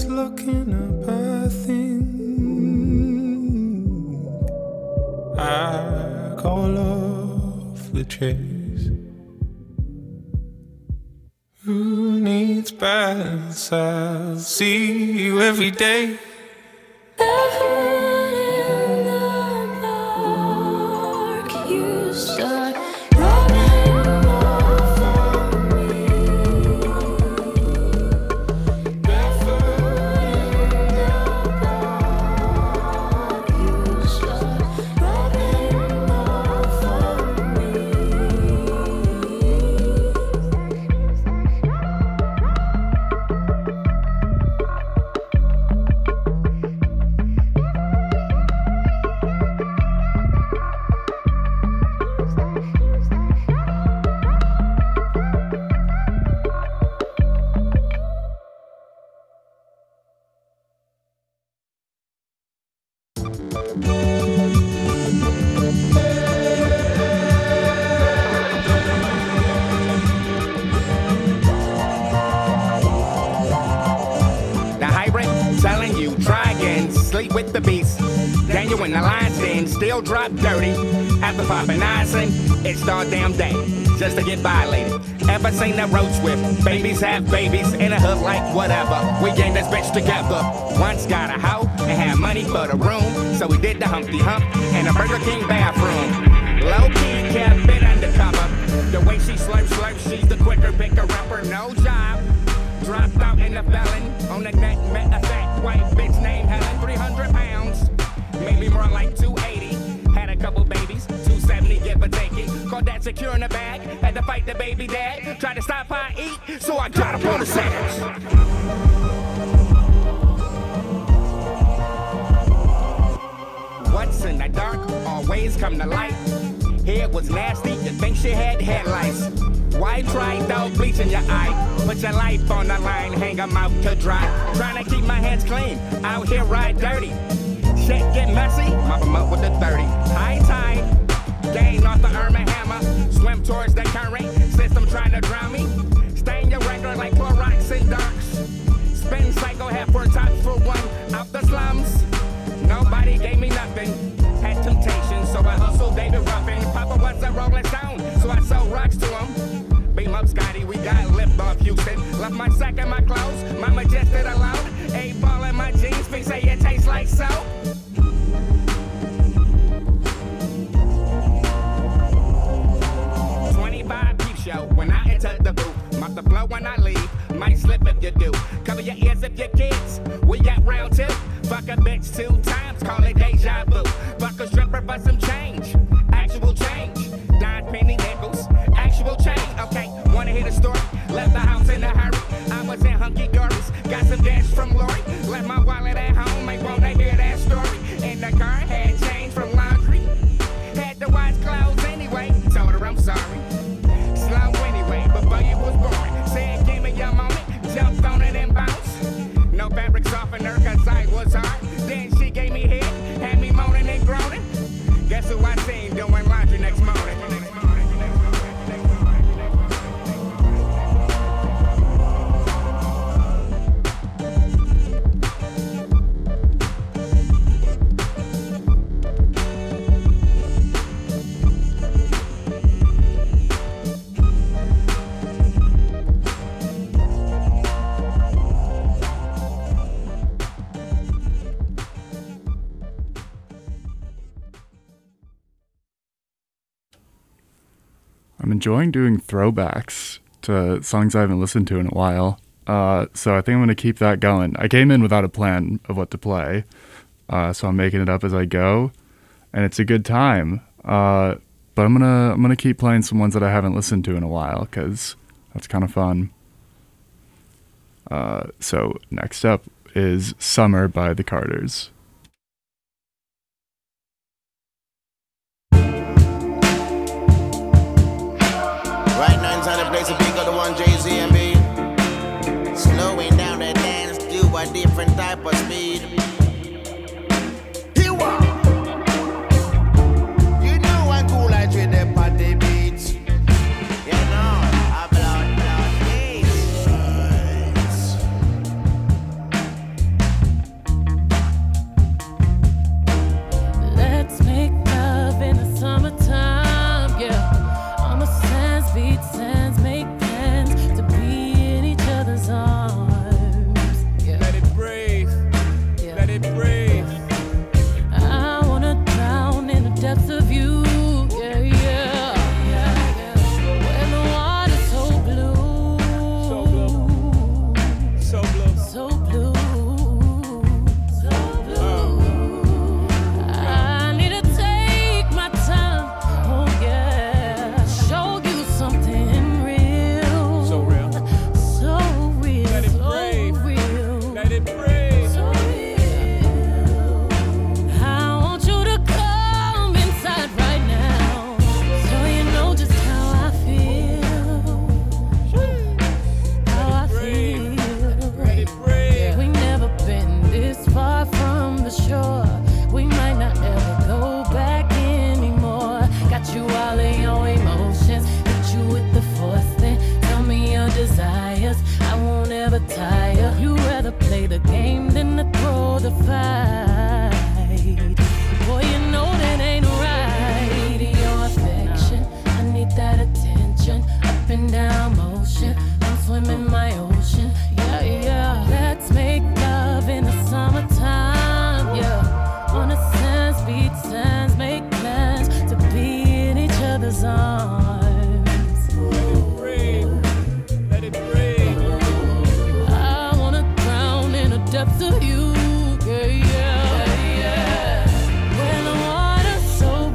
just looking up, I think I call off the chase. Who needs balance? I'll see you every day. With the beast, Daniel in the lion's den, still drop dirty. After popping eyes in, it's all damn day, just to get violated. Ever seen that road swift? Babies have babies in a hood like whatever. We gained this bitch together. Once got a hoe and had money for the room, so we did the Humpty Hump in a Burger King bathroom. Low key kept it undercover. The way she slurps, she's the quicker picker upper. No job, dropped out in the felon. On the net, met a fat white bitch named Helen. 300 pounds, maybe more like 280. Had a couple babies, 270, give or take it. Caught that secure in the bag, had to fight the baby dad. Tried to stop how I eat, so I got up on the sandwich. What's in the dark always come to light. Hair was nasty, you think she had headlights. Why try dog bleach in your eye? Put your life on the line, hang 'em out to dry. Trying to keep my hands clean, out here ride dirty. Shit get messy, mop 'em up with the 30. High tide, gain off the Irma hammer. Swim towards the current, system trying to drown me. Stain your record like Clorox and Darks. Spin cycle, half for tops for one. Out the slums, nobody gave me nothing. Had temptation, so I hustled David Ruffin. Papa was a Rolling Stone, so I sold rocks to him. Beam up Scotty, we got lift off Houston. Left my sack in my clothes, my majestic alone. 8 ball in my jeans, they say it tastes like soap. Peep show when I enter the booth. Mop the flow when I leave. Might slip if you do. Cover your ears if you're kids. We at round 2. Fuck a bitch 2 times. Call it deja vu. Fuck a stripper for some change. Actual change. Dime penny nickels. Actual change. Okay, wanna hear the story? Left the house in a hurry. I was in hunky dories. Got some dash from Lori. Left my wallet at home. Ain't wanna hear that story. In the car had change from laundry. Had to wash clothes anyway. Told her I'm sorry. Slow anyway, before you was born. Said give me your moment, jumped on it and bounced. No fabric softener cause I was hard. Then she gave me head, had me moaning and groaning. Guess who I seen doing laundry next morning? I'm enjoying doing throwbacks to songs I haven't listened to in a while. So I think I'm going to keep that going. I came in without a plan of what to play, so I'm making it up as I go, and it's a good time. But I'm gonna keep playing some ones that I haven't listened to in a while, because that's kind of fun. So next up is Summer by the Carters. Right now inside the place, a big other one, Jay-Z and B. Slowing down the dance, do a different type of speed. Here we are. You know I'm cool, I treat them party beats. You know, I blood beats. the fight. Boy, you know that ain't right. Your affection, I need that attention. Up and down motion, I'm swimming my ocean. Yeah, yeah. Let's make love in the summertime. Yeah, on the sands, beach sands, make plans to be in each other's arms. Let it breathe. I wanna drown in the depths of you. Yeah, yeah, yeah. When the water's so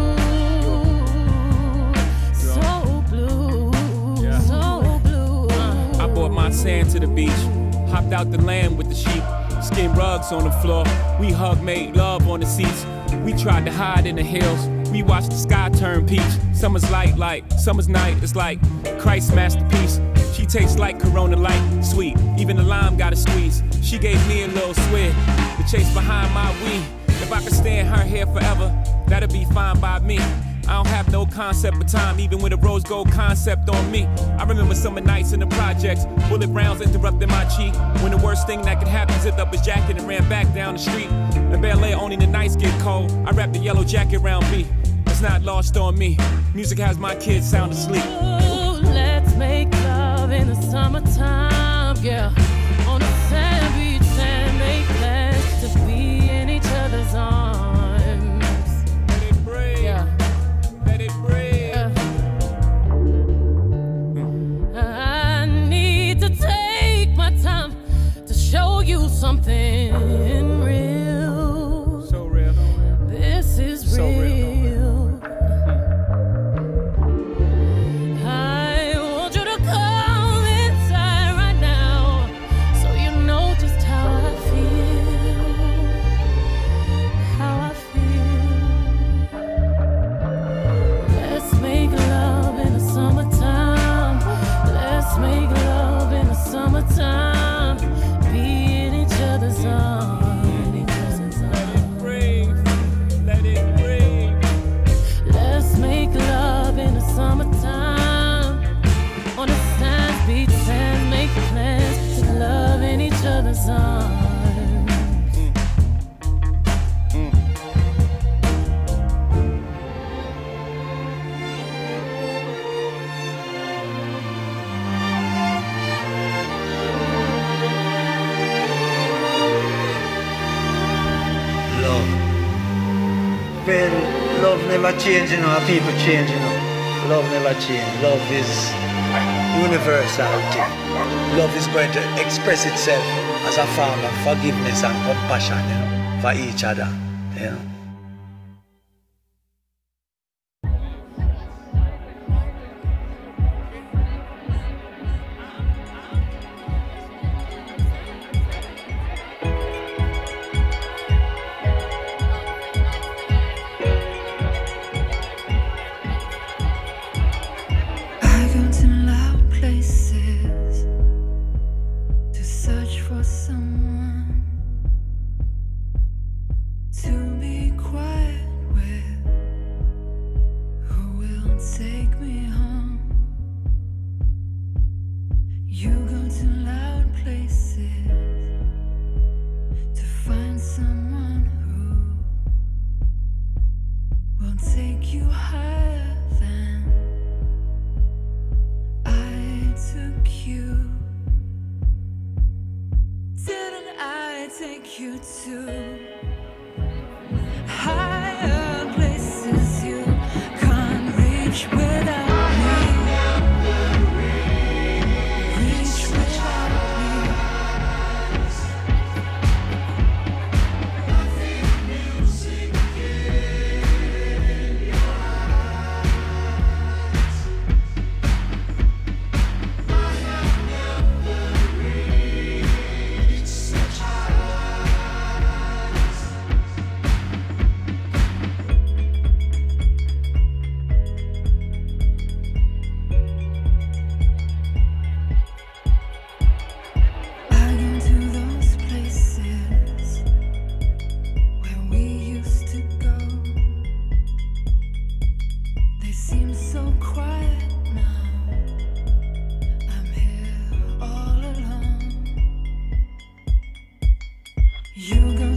blue, so blue. I brought my sand to the beach, hopped out the land with the sheep, skin rugs on the floor. We hug, made love on the seats. We tried to hide in the hills. We watched the sky turn peach. Summer's light, like summer's night. It's like Christ's masterpiece. She tastes like Corona Light, sweet. Even the lime got a squeeze. She gave me a little swig to chase behind my weed. If I could stay in her hair forever, that'd be fine by me. I don't have no concept of time, even with a rose gold concept on me. I remember summer nights in the projects, bullet rounds interrupting my cheek. When the worst thing that could happen, zipped up his jacket and ran back down the street. In Bel Air, only the nights get cold. I wrapped the yellow jacket around me. It's not lost on me. Music has my kids sound asleep. Ooh, let's make love in the summertime, yeah. On the sand beach and make plans to be in each other's arms. Let it breathe. Yeah. Let it breathe. I need to take my time to show you something real. So real. This is So real. I want you to come inside right now, so you know just how I feel. How I feel. Let's make love in the summertime. Let's make love in the summertime. Be in each other's arms. Breathe. Let it breathe. Let's make love in the summertime. On the sands, beach sands, make plans to love in each other's arms. Love. Well, love never changes, you know, people change, you know. Love never changes. Love is universality. Love is going to express itself as a form of forgiveness and compassion, you know, for each other, you know. I go to loud places to search for someone to be quiet with, who will take me home. You go to loud places to find someone who will take you higher than I took you. Didn't I take you to higher places you can't reach without me? Reach without me. I go to those places where we used to go. They seem so quiet now. I'm here all alone. You go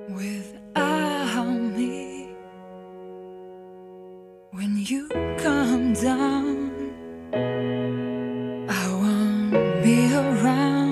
without me. When you come down, I won't be around.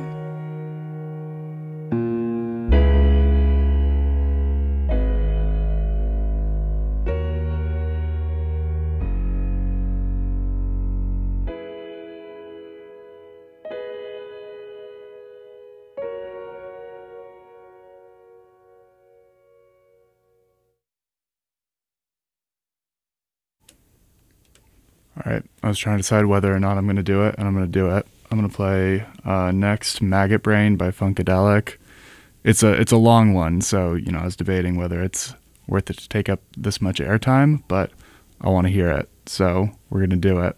All right, I was trying to decide whether or not I'm going to do it, and I'm going to do it. I'm going to play next Maggot Brain by Funkadelic. It's a long one, so I was debating whether it's worth it to take up this much airtime, but I want to hear it, so we're going to do it.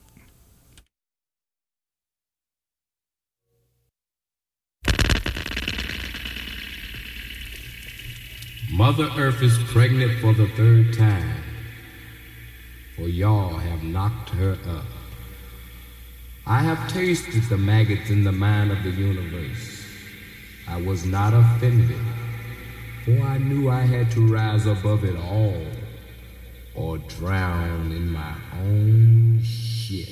Mother Earth is pregnant for the third time, for y'all have knocked her up. I have tasted the maggots in the mind of the universe. I was not offended, for I knew I had to rise above it all, or drown in my own shit.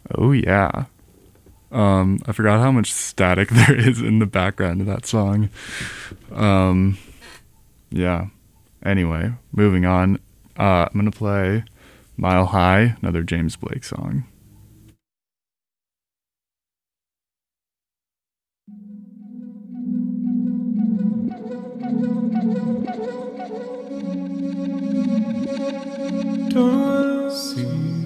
Oh yeah. I forgot how much static there is in the background of that song. Yeah. Anyway, moving on. I'm gonna play Mile High, another James Blake song. Don't see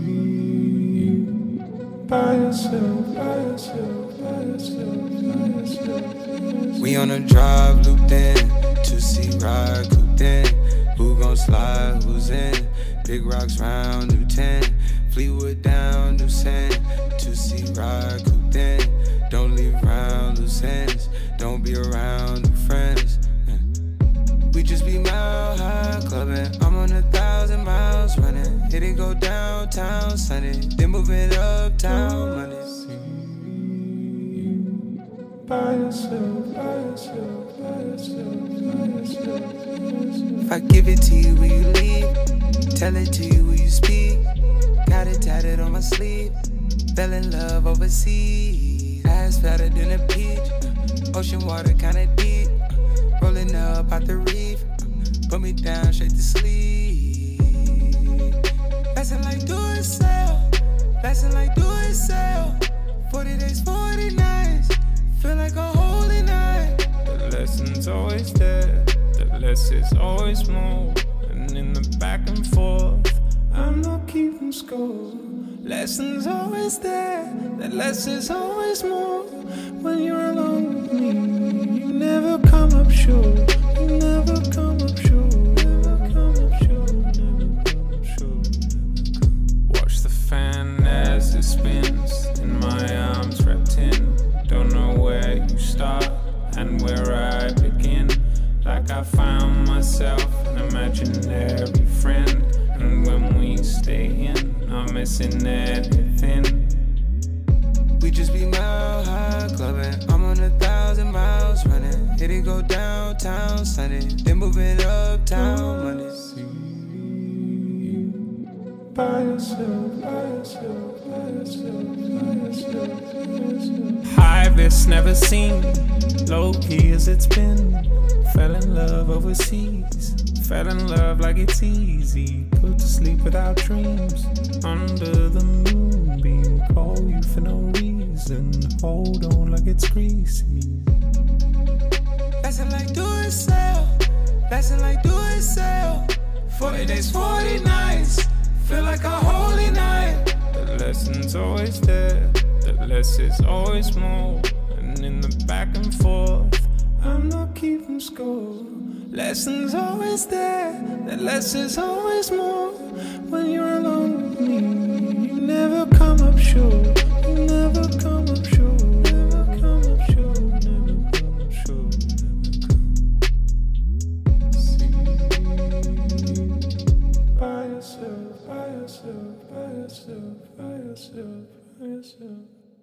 you by yourself, by yourself, by yourself, by yourself. We on a drive, looped in, 2C ride, cooped in. Who gon' slide, who's in? Big rocks round, new 10. Fleetwood down, new sand. 2C ride, cooped in. Don't leave round, loose ends. Don't be around new friends. We just be mile high clubbing. I'm on 1,000 miles running. Hit it, go downtown Sunday. Then move it uptown Monday. By yourself, by yourself, by yourself, by yourself. If I give it to you, will you leave? Tell it to you, will you speak? Got it tatted on my sleeve. Fell in love overseas. Ass fatter than a peach. Ocean water kinda deep. Rolling up out the reef. Put me down straight to sleep. Passing like do it sell. Passing like do it sell. 40 days, 40 nights. Feel like a holy night. The lesson's always there. The less is always more. And in the back and forth, I'm not keeping score. Lessons always there. The less is always more. When you're alone with me, you never come up short. You never come up short. Never come up short. Never come up short. Watch the fan as it spins. In my arms wrapped in. Don't know where you start and where I begin. Like I found myself an imaginary friend. And when we stay in, I'm missing everything. We just be mile high clubbing. I'm on 1,000 miles running. Hit it, go downtown Sunday. Then move it uptown Monday. By yourself, by yourself, by yourself, by yourself, by yourself. High risk never seen, low key as it's been. Fell in love overseas, fell in love like it's easy. Put to sleep without dreams, under the moonbeam. Call you for no reason, hold on like it's greasy. Passing like do it sell, passing like do it sell. 40 days, 40 nights. Feel like a holy night. The lesson's always there. The less is always more. And in the back and forth, I'm not keeping score. Lessons always there. The less is always more. When you're alone with me, you never come up short. You never come up short. Never come up short. Never come up short. By yourself, by yourself, by yourself, by yourself, by yourself.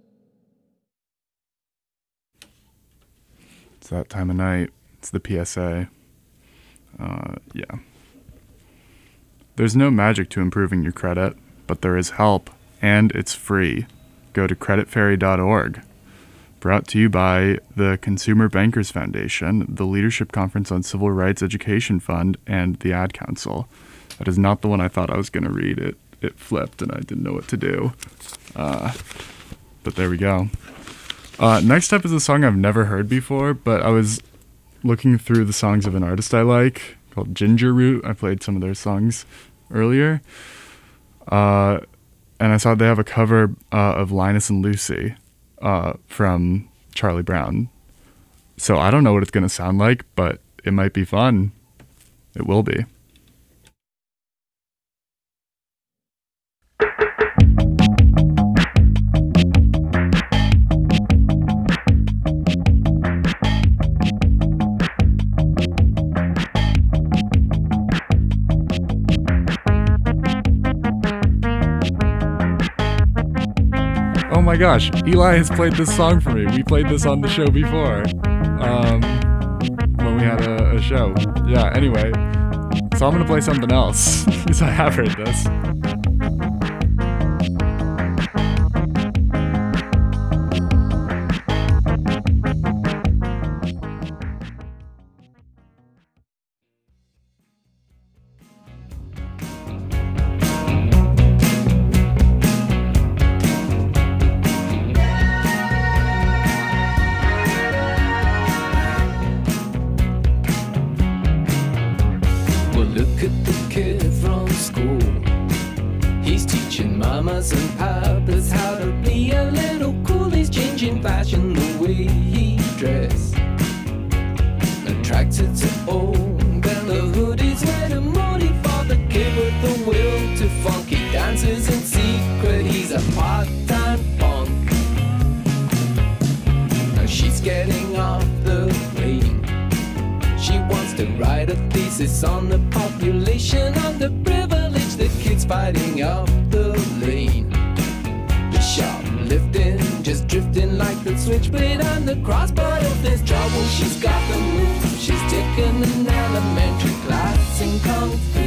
It's that time of night. It's the PSA. Yeah. There's no magic to improving your credit, but there is help, and it's free. Go to creditfairy.org. Brought to you by the Consumer Bankers Foundation, the Leadership Conference on Civil Rights Education Fund, and the Ad Council. That is not the one I thought I was going to read. It flipped, and I didn't know what to do. But there we go. Next up is a song I've never heard before, but I was looking through the songs of an artist I like called Ginger Root. I played some of their songs earlier. And I saw they have a cover of Linus and Lucy from Charlie Brown. So I don't know what it's going to sound like, but it might be fun. It will be. Oh my gosh, Eli has played this song for me. We played this on the show before. When we had a show. Yeah, anyway. So I'm gonna play something else, because I have heard this. mamas and papas how to be a little cool. He's changing fashion the way he dress. Attracted to old and the hoodies where the moody father kid with the will to funky dances in secret. He's a part-time punk. Now she's getting off the plane. She wants to write a thesis on the population of the privileged, the kids fighting up the lane. The shoplifting, just drifting like the switchblade on the cross. But if there's trouble, she's got the move. She's taken an elementary class in Kung Fu.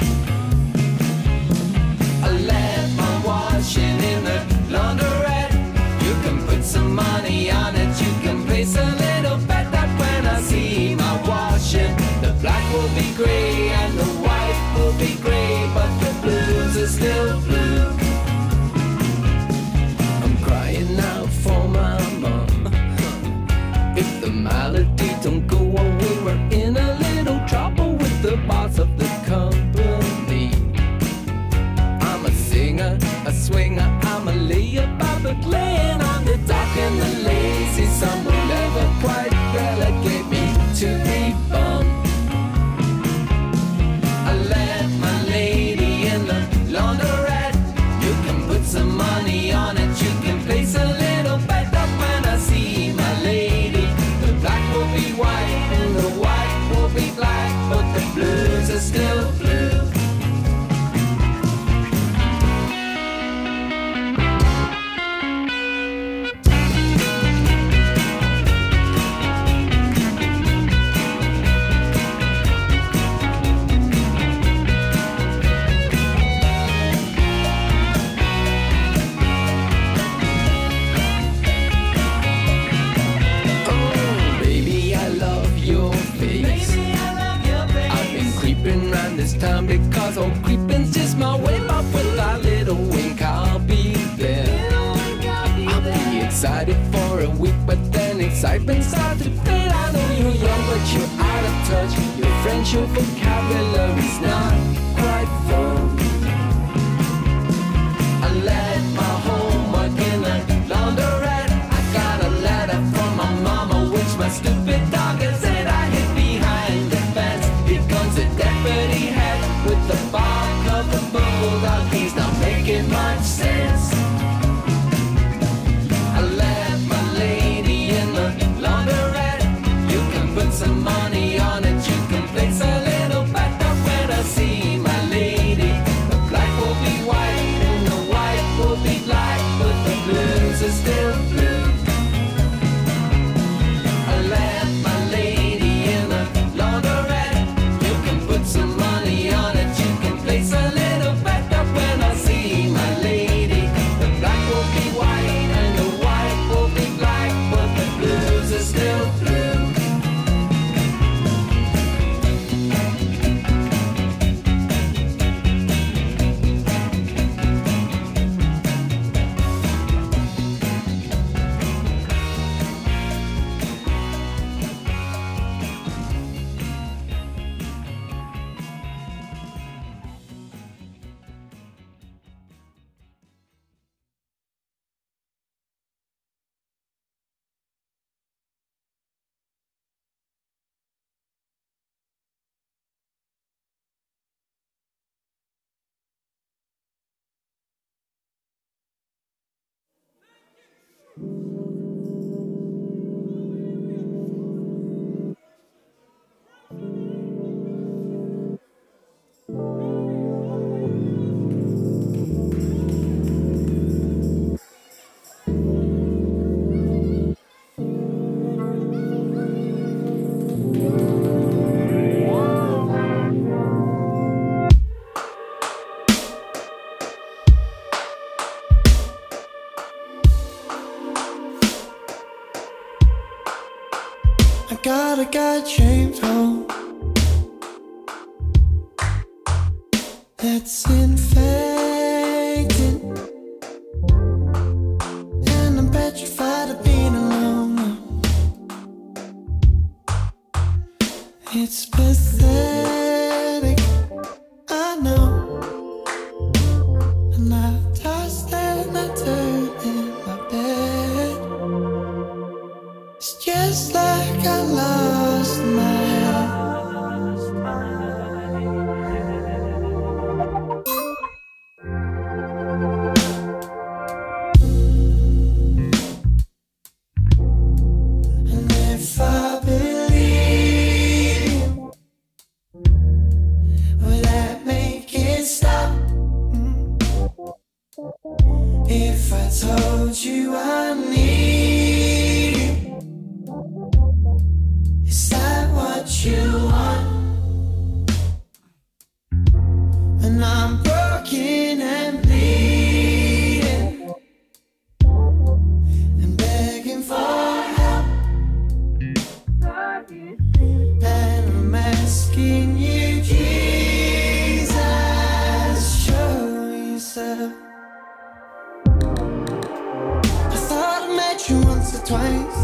I left my washing in the laundrette. You can put some money on it, you can place a little bet that when I see my washing, the black will be gray and the white will be gray, but the blues are still blue. I'm crying out for my mom. If the malady don't go away, we're in a little trouble with the boss of the company. I'm a singer, a swinger, I'm a layabout, but laying on the dock and the lazy sun will never quite relegate me to a bum. I left my lady in the laundrette. You can put some money on it, you can place a little bet that when I see my lady, the black will be white and the white will be black, but the blues are still blue. Because old creeping's just my way, but with that little wink I'll be there. I'll be excited for a week, but then excitement starts to fade. I know you're young, but you're out of touch. Your French, your vocabulary's not quite full. I left my homework in the laundrette. I got a letter from my mama, which my stupid dog has said I hid behind the fence. Here comes the deputy head with the bark of a bulldog. He's not making much sense. I left my lady in the laundrette. You can put some money on it, you can place a little bet up when I see my lady. The black will be white and the white will be black, but the blues are still blue. I left my lady in the laundrette. You can put some money on it, you can place a little bet up when I see my lady. The black will be white and the white will be black, but the blues are still blue. Got a guy James home that's infected, and I'm petrified of being alone. It's pathetic, I know, and I just told you I need you, is that what you want? And I'm broken and bleeding and begging for help, and I'm asking you, Jesus, show yourself. I thought I met you once or twice,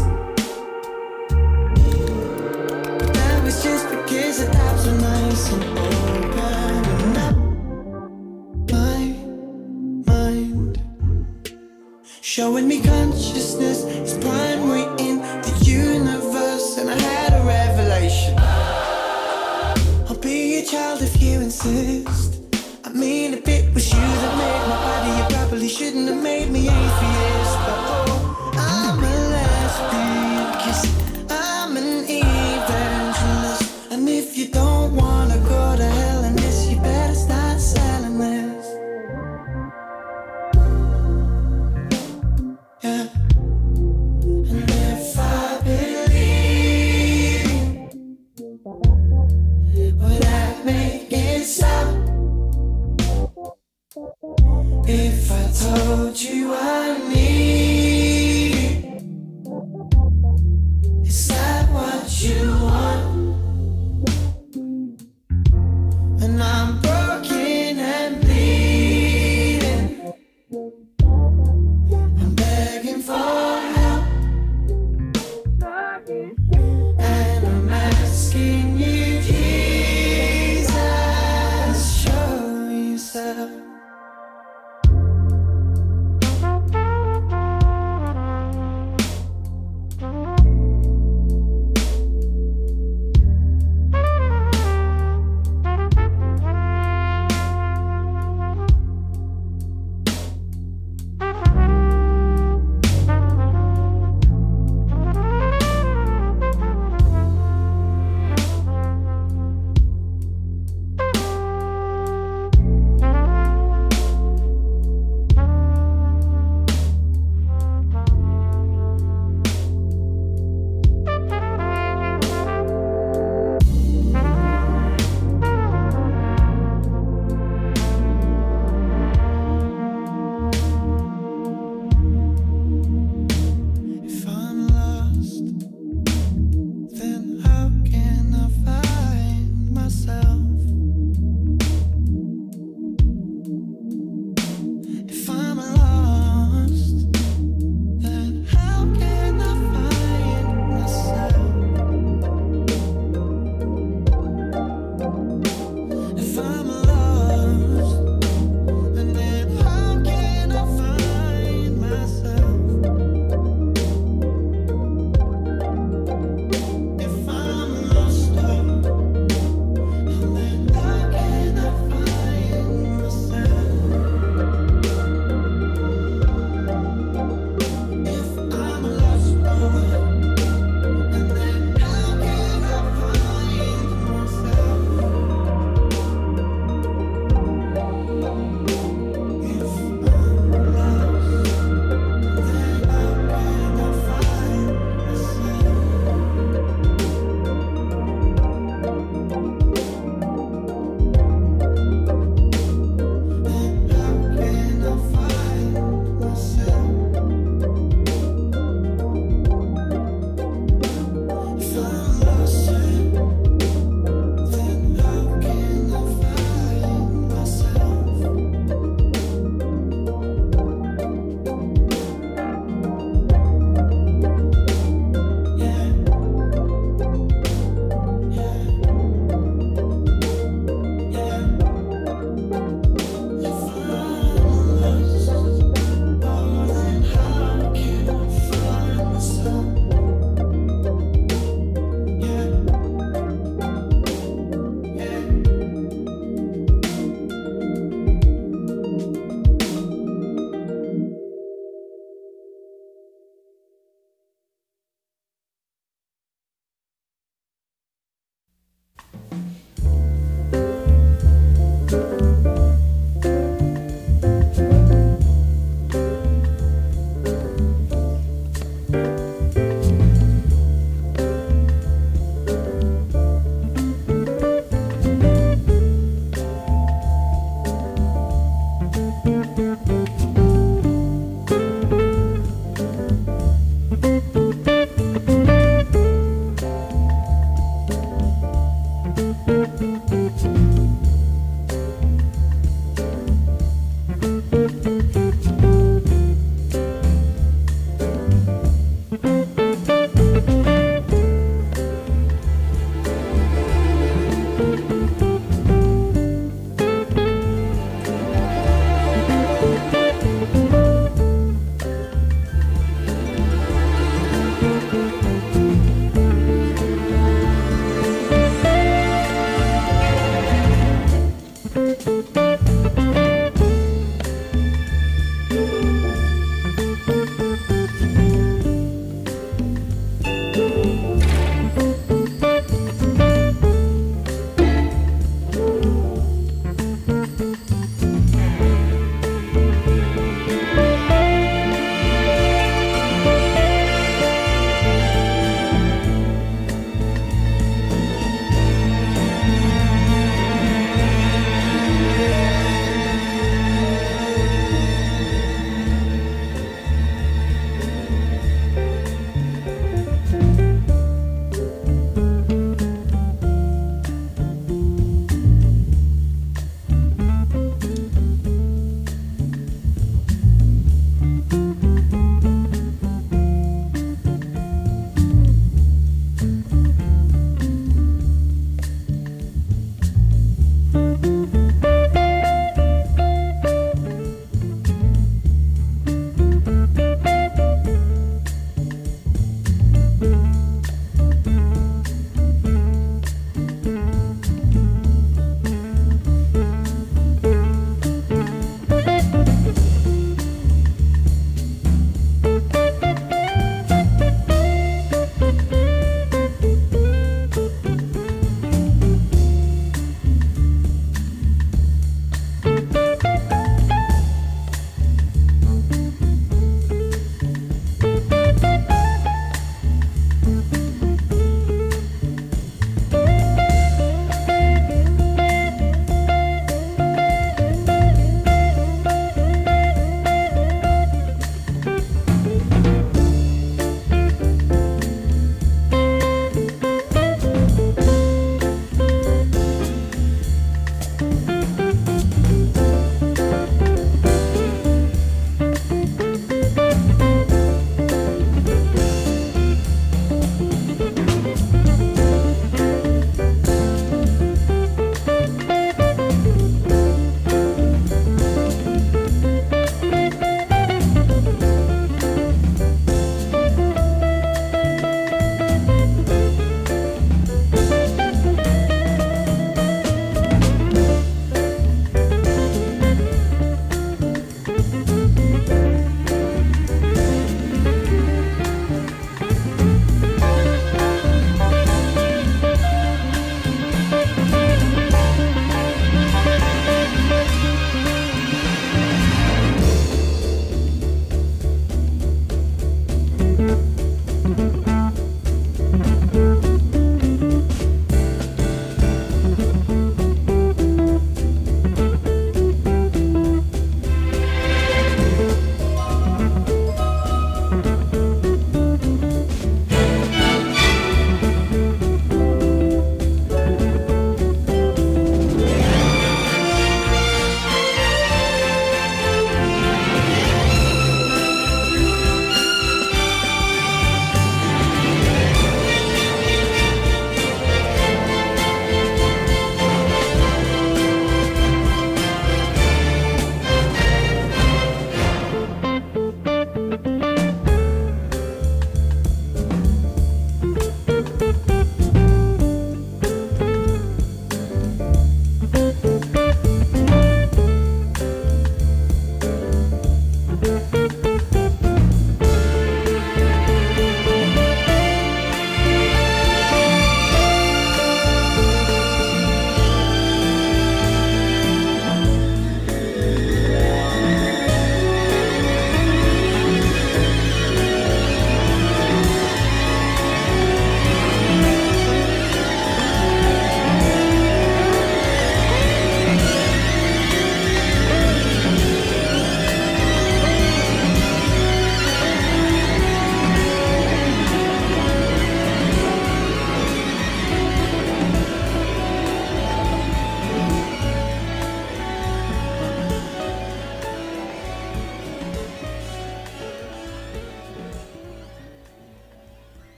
but that was just because the times were nice and opening up my mind, showing me consciousness is primary in the universe, and I had a revelation. I'll be your child if you insist. I mean, if it was you that made my body, you probably shouldn't have made me atheist. But oh, I'm a lesbian, 'cause I'm an evangelist. And if you don't wanna go to hell in this, you better start selling this. Yeah. And if I believe, would that make it stop? If I told you I need you, is that what you want? And I'm broken and bleeding, I'm begging for help, and I'm asking you, Jesus, show yourself.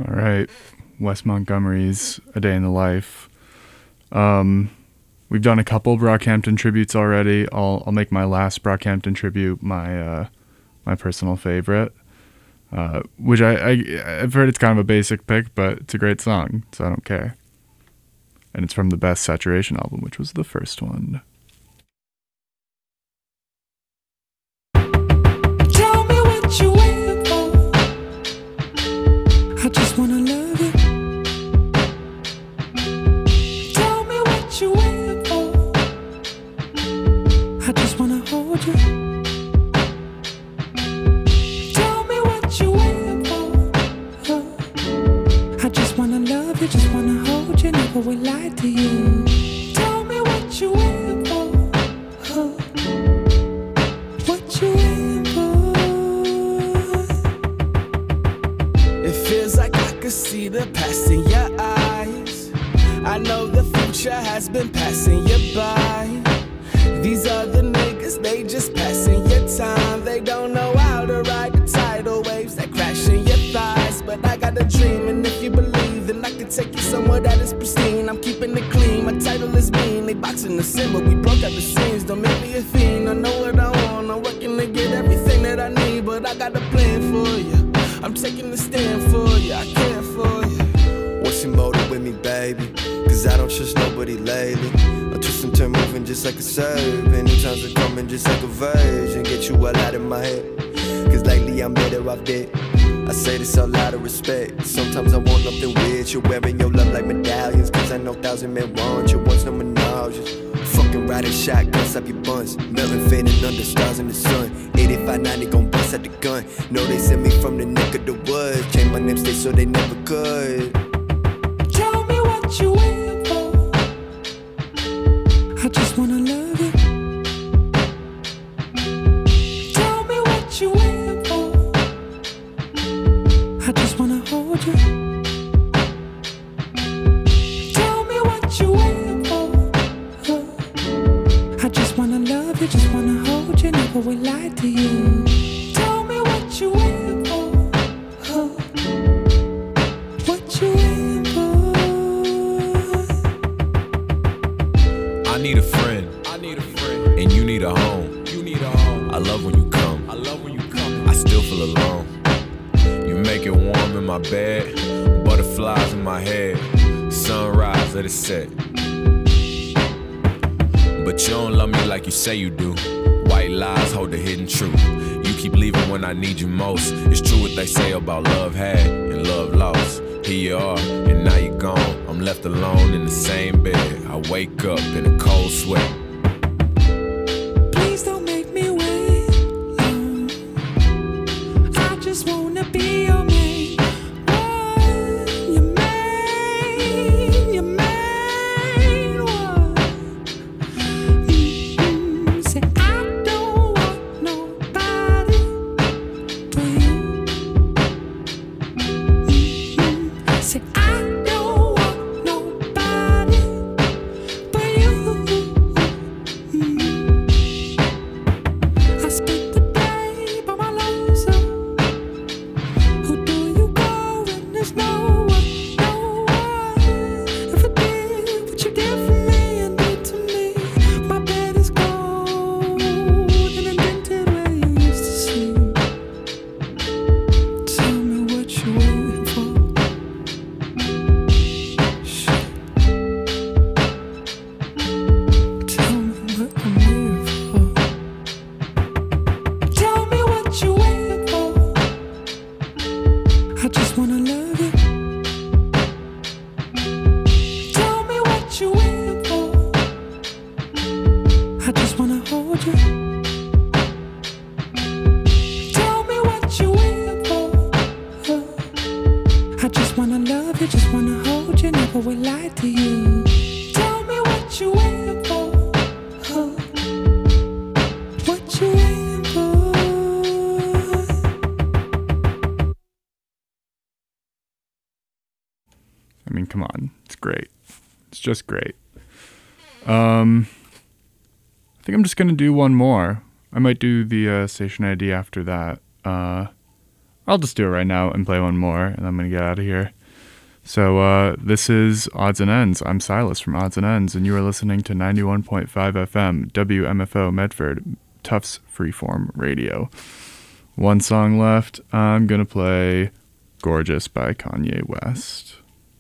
All right. Wes Montgomery's A Day in the Life. We've done a couple Brockhampton tributes already. I'll make my last Brockhampton tribute my personal favorite, which I've heard it's kind of a basic pick, but it's a great song, so I don't care. And it's from the Best Saturation album, which was the first one. Tell me what you waiting for. I just wanna love you. Tell me what you waiting for. I just wanna hold you. Tell me what you waiting for. I just wanna love you, just wanna hold you. Never will lie to you. Tell me what you waiting for. What you waiting for? It feels like I could see the past in your eyes. I know the future has been passing you by. These other niggas, they just passing your time. They don't know how to ride the tidal waves that crash in your thighs. But I got a dream, and if you believe, then I can take you somewhere that is pristine. I'm keeping it clean, my title is mean. They boxing the sin, but we broke out the scenes. Don't make me a fiend, I know what I want. I'm working to get everything that I need, but I got a plan for you. I'm taking the stand for you, I care for you. What's your motive with me, baby? Cause I don't trust nobody lately. I twist and turn moving just like a serve. And new times are coming just like a version. Get you all out of my head. Cause lately I'm better off dead. I say this all out of respect. Sometimes I want nothing weird. You're wearing your love like medallions. Cause I know 1,000 men want you. Once no menage. Fucking riding shotgun, stop your buns. Melting, fading under stars in the sun. 85-90 gon' bust out the gun. Know they sent me from the neck of the woods. Change my name state so they never could. Tell me what you waiting for. I just wanna love you. Tell me what you waiting for. I just wanna hold you. Tell me what you waiting for. I just wanna love you, just wanna hold you. Never will lie to you. Tell me what you waiting for. What you waiting for? I need a friend. And you need a home. I love when you come. I still feel alone. You make it warm in my bed. Butterflies in my head. Sunrise, let it set. But you don't love me like you say you do. White lies hold the hidden truth. You keep leaving when I need you most. It's true what they say about love had and love lost. Here you are, and now you're gone. I'm left alone in the same bed. I wake up in a cold sweat. Please don't make me wait long. I just wanna be your man. Your man, your man. Say I don't want nobody but you. Say I don't want nobody but you. I spent the day by my lonesome. Who do you go when there's no one, no one? If I did what you did for me and did to me, my bed is cold and indented where you used to sleep. Tell me what you waiting for. Shit. Tell me what I'm waiting for. Tell me what you waiting for. I just wanna love you. Tell me what you waiting for. I just wanna hold you. Tell me what you waiting for. I just wanna love you, just wanna hold you. Never will lie to you. Tell me what you waiting for. What you waiting for? I mean, come on. It's great. It's just great. I think I'm just going to do one more. I might do the station ID after that. I'll just do it right now and play one more, and I'm going to get out of here. So this is Odds and Ends. I'm Silas from Odds and Ends, and you are listening to 91.5 FM, WMFO Medford, Tufts Freeform Radio. One song left. I'm going to play Gorgeous by Kanye West.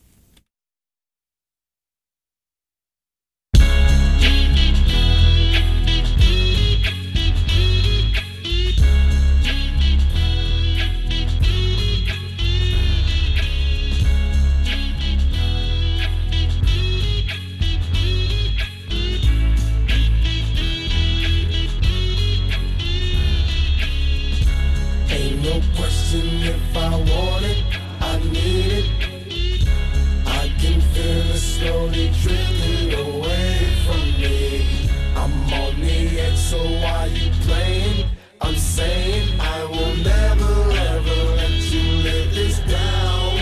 If I want it, I need it. I can feel it slowly drifting away from me. I'm on the edge, so why you playing? I'm saying I will never ever let you live this down,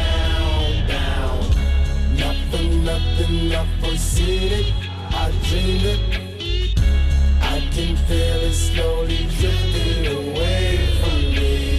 down, down. Not for nothing, I've foreseen it, I dreamed it. I can feel it slowly drifting away from me.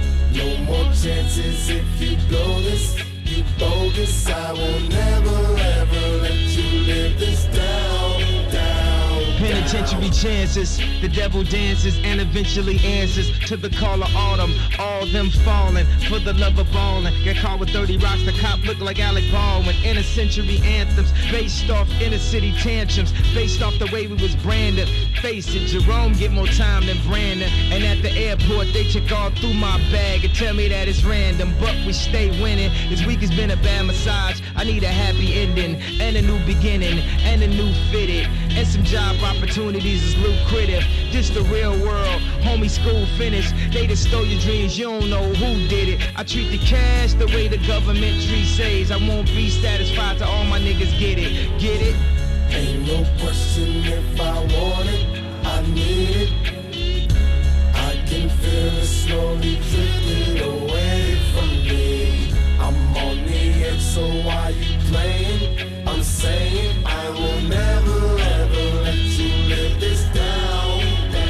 No more chances if you blow this, you bogus. I will never ever let you live this down, down. Penitentiary chances, the devil dances and eventually answers to the call of autumn. All them falling for the love of ballin'. Get caught with 30 rocks, the cop look like Alec Baldwin. Inner century anthems based off inner city tantrums, based off the way we was branded. Face it, Jerome get more time than Brandon. And at the airport they check all through my bag and tell me that it's random, but we stay winning. This week has been a bad massage. I need a happy ending and a new beginning and a new fitted and some job opportunities is lucrative. Just the real world, homie, school finished. They just stole your dreams, you don't know who did it. I treat the cash the way the government treats says. I won't be satisfied till all my niggas get it. Get it? Ain't no question if I want it, I need it. I can feel it slowly drifting away from me. I'm on the edge, so why you playing? I'm saying I will never ever let you live this down,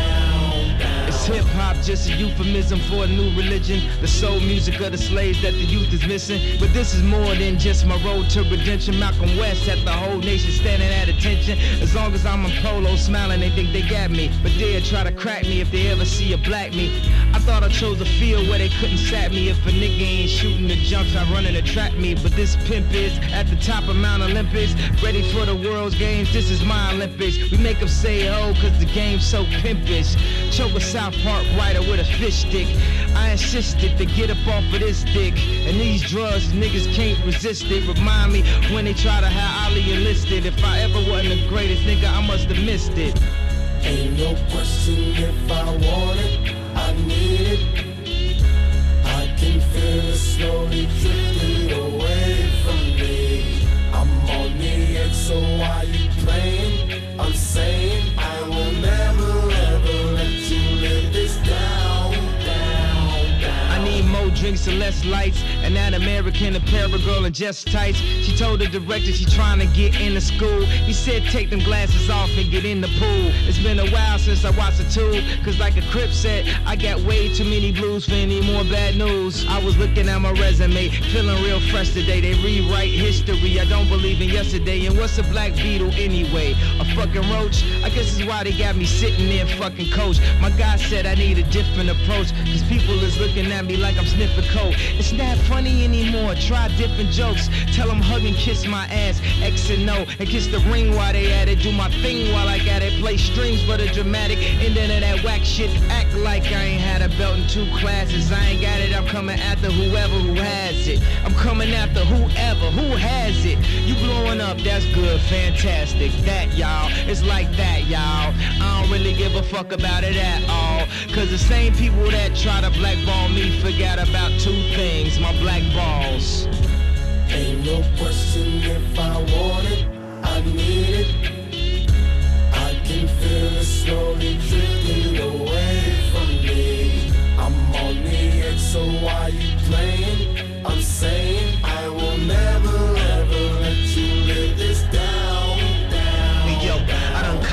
down, down. It's hip-hop, just a euphemism for a new religion. The soul music of the slaves that the youth is missing. But this is more than just my road to redemption. Malcolm West had the whole nation standing at attention. As long as I'm in polo smiling, they think they got me. But they'll try to crack me if they ever see a black me. I thought I chose a field where they couldn't sack me. If a nigga ain't shooting the jumps, I running to trap me. But this pimp is at the top of Mount Olympus, ready for the world's games. This is my Olympics. We make them say oh, cause the game's so pimpish. Choke a South Park writer with a fish stick. I insisted to get up off of this dick. And these drugs, niggas can't resist it. Remind me when they try to have Ali enlisted. If I ever wasn't the greatest nigga, I must have missed it. Ain't no question if I want it, I need it. I can feel it slowly drifting away from me. I'm on the edge, so why you playing? I'm saying I will never ever let you live this down, down, down. I need more drinks and less lights. And that American Apparel girl in just tights. She told the director she trying to get into school. He said take them glasses off and get in the pool. It's been a while since I watched a tube. Cause like a Crip said, I got way too many blues for any more bad news. I was looking at my resume, feeling real fresh today. They rewrite history, I don't believe in yesterday. And what's a black beetle anyway? A fucking roach? I guess that's why they got me sitting there fucking coach. My guy said I need a different approach. Cause people is looking at me like I'm sniffing coke. It's not funny anymore, try different jokes. Tell them hug and kiss my ass, X and O. And kiss the ring while they at it. Do my thing while I got it. Play strings for the dramatic. And then of that whack shit, act like I ain't had a belt in 2 classes. I ain't got it, I'm coming after whoever who has it. I'm coming after whoever who has it. You blowing up, that's good, fantastic. That y'all, it's like that y'all. I don't really give a fuck about it at all. Cause the same people that try to blackball me forgot about 2 things, my black balls. Ain't no question if I want it, I need it. I can feel it slowly drifting away from me. I'm on the edge, so why you playing? I'm saying I will never ever let you live this down, down. Yo, I done copped 10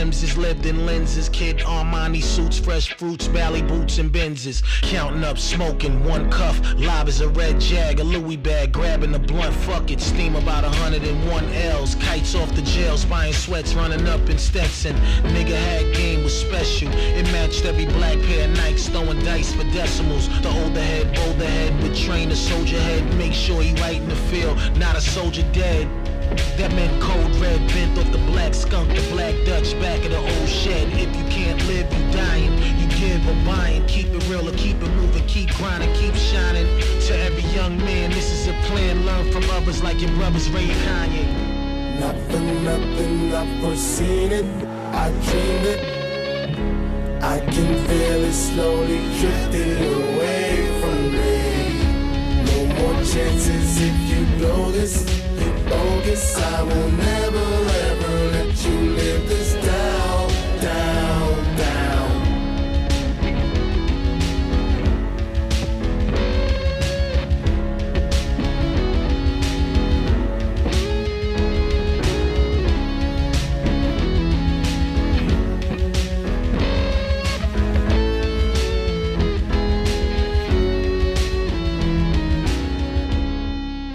Tim's is lived in lenses. Kid Armani suits, fresh fruits, Bally boots and Benzes. Counting up, smoking, one cuff. Live as a red jag, a Louis bag, grabbing the blunt. Fuck it, steam about 101 L's. Kites off the jails, buying sweats, running up in Stetson. Nigga had game was special. It matched every black pair of Nikes, throwing dice for decimals. The older head, bolder head, would train a soldier head. Make sure he right in the field, not a soldier dead. That meant cold red, bent off the black skunk, the black Dutch, back of the old shed. If you can't live, you dying. You give or buying. Keep it real or keep it moving, keep grinding, keep shining. To every young man, this is a plan. Learn from others like your brothers Ray and Kanye. Nothing, I've foreseen it, I dreamed it. I can feel it slowly drifting away from me. No more chances if you blow this, you bogus. I will never